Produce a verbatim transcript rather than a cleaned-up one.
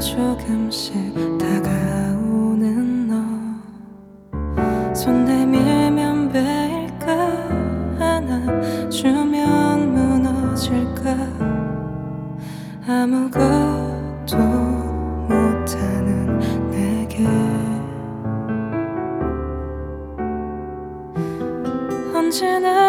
조금씩 다가오는 너 손 내밀면 베일까 안아주면 무너질까 아무것도 못하는 내게 언제나